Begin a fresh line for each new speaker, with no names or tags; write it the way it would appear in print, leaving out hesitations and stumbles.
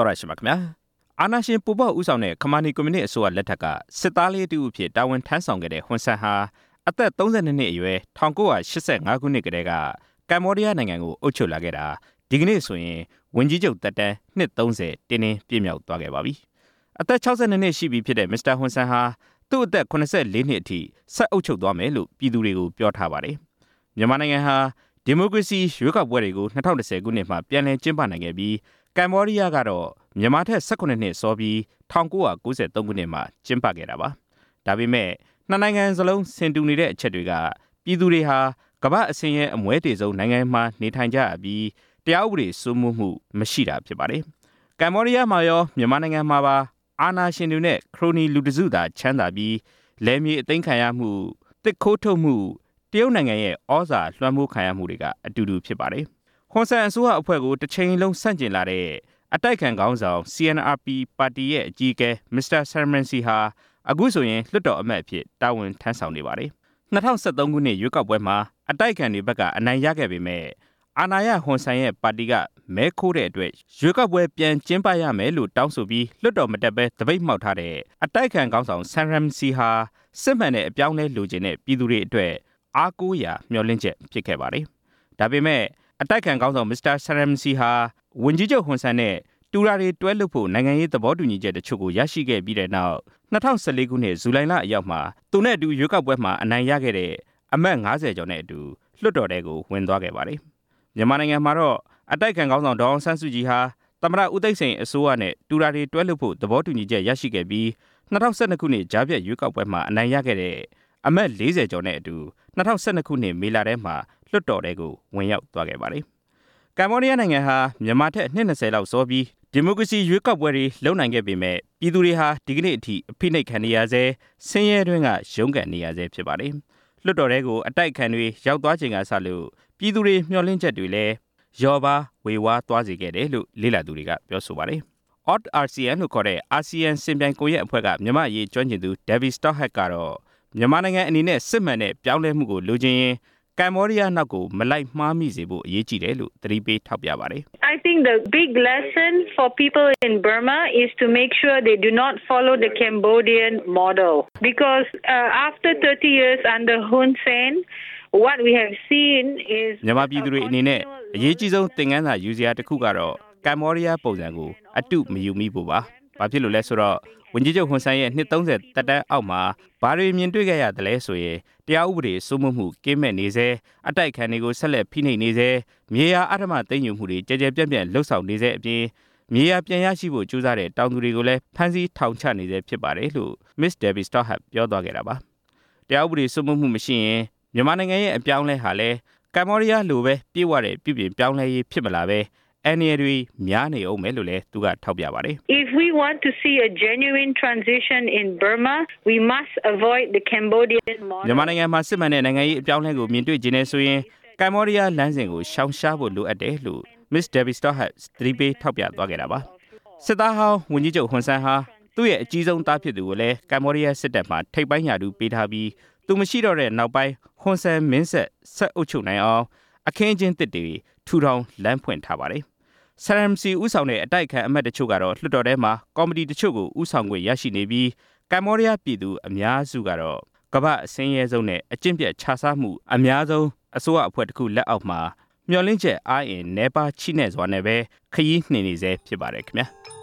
တော်ရရှိပါခင်ဗျာအာနာရှင်ပူပေါဦးဆောင်တဲ့ခမာနီကွန်မြူနစ်အစိုးရလက်ထက်ကစစ်သားလေးတူအဖြစ်တာဝန်ထမ်းဆောင်ခဲ့တဲ့ဟွန်ဆန်ဟာအသက်32နှစ်အရွယ်1985ခုနှစ်ကတည်းကကမ္ဘောဒီးယားနိုင်ငံကိုအုပ်ချုပ်လာခဲ့တာဒီကနေ့ဆိုရင်ဝန်ကြီးချုပ်သက်တမ်းနှစ်30တင်းတင်းပြည့်မြောက်သွားခဲ့ပါပြီအသက်62နှစ်ရှိပြီဖြစ်တဲ့မစ္စတာဟွန်ဆန်ဟာသူ့အသက်84နှစ်အထိဆက်အုပ်ချုပ်သွားမယ်လို့ပြည်သူတွေကိုပြောထားပါတယ်မြန်မာနိုင်ငံဟာဒီမိုကရေစီရွေးကောက်ပွဲတွေကို2010ခုနှစ်မှာပြန်လည်ကျင်းပနိုင်ခဲ့ပြီးကမ္ဘောဒီးယားကတော့မြန်မာထက်18နှစ်စောပြီး1993ခုနှစ်မှာကျင်းပခဲ့တာပါဒါပေမဲ့နှစ်နိုင်ငံစလုံးဆင်တူနေတဲ့အချက်တွေကပြည်သူတွေဟာကမ္ဘာအဆင့်ရဲ့အမွဲတေဆုံးနိုင်ငံမှာနေထိုင်ကြရပြီးတရားဥပဒေစိုးမိုးမှုမရှိတာဖြစ်ပါတယ်ကမ္ဘောဒီးယားမှာရောမြန်မာနိုင်ငံမှာပါအာဏာရှင်တွေနဲ့ခရိုနီလူတစုသာချမ်းသာပြီးလယ်မြေအသိမ်းခံရမှုတစ်ခိုးထုတ်မှုတရုတ်နိုင်ငံရဲ့ဩဇာလွှမ်းမိုးခံရမှုတွေကအတူတူဖြစ်ပါတယ်ဟွန်ဆန်အစိုးရအဖွဲ့ကိုတစ်ချိန်လုံးဆန့်ကျင်လာတဲ့အတိုက်ခံခေါင်းဆောင် CNRP ပါတီရဲ့အကြီးအကဲမစ္စတာဆာမန်စီဟာအခုဆိုရင်လွှတ်တော်အမတ်အဖြစ်တာဝန်ထမ်းဆောင်နေပါတယ်2013ခုနှစ်ရွေးကောက်ပွဲမှာအတိုက်ခံတွေဘက်ကအနိုင်ရခဲ့ပေမဲ့အာဏာရဟွန်ဆန်ရဲ့ပါတီကမဲခိုးတဲ့အတွက်ရွေးကောက်ပွဲပြန်ကျင်းပရမယ်လို့တောင်းဆိုပြီးလွှတ်တော်မတက်ဘဲတပိတ်မှောက်ထားတဲ့အတိုက်ခံခေါင်းဆောင်ဆာမန်စီဟာစစ်မှန်တဲ့အပြောင်းလဲလိုချင်တဲ့ပြည်သူတွေအတွက်အားကိုးရာမျှော်လင့်ချက်ဖြစ်ခဲ့ပါတယ်ဒါပေမဲ့အတိုက်ခံခေါင်းဆောင်မစ္စတာဆာရမ်စီဟာဝန်ကြီးချုပ်ဟွန်ဆန်နဲ့တူရာတွေတွဲလွတ်ဖို့နိုင်ငံရေးသဘောတူညီချက်တချို့ကိုရရှိခဲ့ပြီးတဲ့နောက်2014ခုနှစ်ဇူလိုင်လအရောက်မှာသူနဲ့အတူရွေးကောက်ပွဲမှာအနိုင်ရခဲ့တဲ့အမတ်90ကျော်နဲ့အတူလွှတ်တော်ထဲကိုဝင်သွားခဲ့ပါတယ်မြန်မာနိုင်ငံမှာတော့အတိုက်ခံခေါင်းဆောင်ဒေါ်အောင်ဆန်းစုကြည်ဟာသမ္မတဦးသိန်းစိန်အစိုးရနဲ့တူရာတွေတွဲလွတ်ဖို့သဘောတူညီချက်ရရှိခဲ့ပြီး2012ခုနှစ်ကြားဖြတ်ရွေးကောက်ပွဲမှာအနိုင်ရခဲ့တဲ့အမတ်40ကျော်နဲ့အတူ2012ခုနှစ်မေလထဲမှာလွှတ်တော်ထဲကိုဝင်ရောက်သွားခဲ့ပါတယ်ကမ္ဘောဒီးယားနိုင်ငံဟာမြန်မာထက်နှစ်20လောက်စောပြီးဒီမိုကရေစီရွေးကောက်ပွဲတွေလုပ်နိုင်ခဲ့ပေမဲ့ပြည်သူတွေဟာဒီကနေ့အထိအဖိနှိပ်ခံနေရဆဲဆင်းရဲတွင်းကရုန်းကန်နေရဆဲဖြစ်ပါတယ်လွှတ်တော်ထဲကိုအတိုက်ခံတွေရောက်သွားချိန်ကစလို့ပြည်သူတွေမျှော်လင့်ချက်တွေလည်းရောပါဝေဝါးသွားစေခဲ့တယ်လို့လေ့လာသူတွေကပြောဆိုပါတယ်Odd RCN လို့ခေါ်တဲ့အာဆီယံစင်ပြိုင်ကိုရဲ့အဖွဲ့ကမြန်မာရေးကျွမ်းကျင်သူ David Stothard ကတော့မြန်မာနိုင်ငံအနေနဲ့စစ်မှန်တဲ့ပြောင်းလဲမှုကိုလိုချင်ရင်ကမ္ဘောဒီးယားနောက်ကိုမလိုက်မှားမိစေဖို့အရေးကြီးတယ်လို့သတိပေးထောက်ပြပါတယ်
I think the big lesson for people in Burma is to make sure they do not follow the Cambodian model because after 30 years under Hun Sen what we have seen is
မြန်မာပြည်သူတွေအနေနဲ့အရေးကြီးဆုံးသင်ခန်းစာယူစရာတစ်ခုကတော့ကမ္ဘောဒီးယားပုံစံကိုအတုမယူမိဖို့ပါဘာဖြစ်လို့လဲဆိုတော့ဝန်ကြီးချုပ်ဟွန်ဆန်ရဲ့နှစ်30တက်တန်းအောက်မှာဘာတွေမြင်တွေ့ခဲ့ရတယ်လဲဆိုရင်တရားဥပဒေစိုးမိုးမှုကင်းမဲ့နေစေအတိုက်ခံတွေကိုဆက်လက်ဖိနှိပ်နေစေမြေယာအဓမ္မသိမ်းယူမှုတွေကြဲကြဲပြန့်ပြန့်လှုပ်ဆောင်နေစေအပြင်မြေယာပြန်ရရှိဖို့ကြိုးစားတဲ့တောင်သူတွေကိုလည်းဖမ်းဆီးထောင်ချနေစေဖြစ်ပါတယ်လို့ Miss Debbie Stothard ပြောသွားခဲ့တာပါတရားဥပဒေစိုးမိုးမှုမရှိရင်မြန်မာနိုင်ငံရဲ့အပြောင်းလဲဟာလည်းကမ္ဘောဒီးယားလိုပဲပြေဝတဲ့ပြည်ပြင်ပြောင်းလဲရေးဖြစ်မလာပဲNRD များနေအောင်မယ်လို့လည်းသူကထောက်ပြပါတယ်
If we want to see a genuine transition in Burma, we must avoid the Cambodian model.
မြန်မာနိုင်ငံမှာစစ်မှန်တဲ့နိုင်ငံရေးအပြောင်းအလဲကိုမြင်တွေ့ခြင်းနဲ့ဆိုရင်ကမ္ဘောဒီးယားလမ်းစဉ်ကိုရှောင်ရှားဖို့လိုအပ်တယ်လို့ Miss Debbie Stothard သတိပေးထောက်ပြသွားခဲ့တာပါစစ်သားဟောင်းဝန်ကြီးချုပ်ဟွန်ဆန်ဟာသူ့ရဲ့အကြီးဆုံးသားဖြစ်သူကိုလည်းကမ္ဘောဒီးယားစစ်တပ်မှထိပ်ပိုင်းရာထူးပေးထားပြီးသူမရှိတော့တဲ့နောက်ပိုင်းဟွန်ဆန်မင်းဆက်အုပ်ချုပ်နိုင်အောင်အခင်းကျင်းသစ်တွေထူထောင်လမ်းဖွင့်ထားပါတယ်ဆာရမ်စီဦးဆောင်တဲ့အတိုက်ခံအမတ်တချို့ကတော့လွှတ်တော်ထဲမှာကော်မတီတချို့ကိုဦးဆောင်ခွင့်ရရှိနေပြီးကမ္ဘောဒီးယားပြည်သူအများစုကတော့ကမ္ဘာအဆင်းရဲဆုံးနဲ့အကျင့်ပြတ်ခြစားမှုအများဆုံးအစိုးရအဖွဲ့တစ်ခုလက်အောက်မှာမျှော်လင့်ချက်အားအင်နှဲပါချိနဲ့စွာနဲ့ပဲခရီးနှင်နေစေဖြစ်ပါတယ်ခင်ဗျာ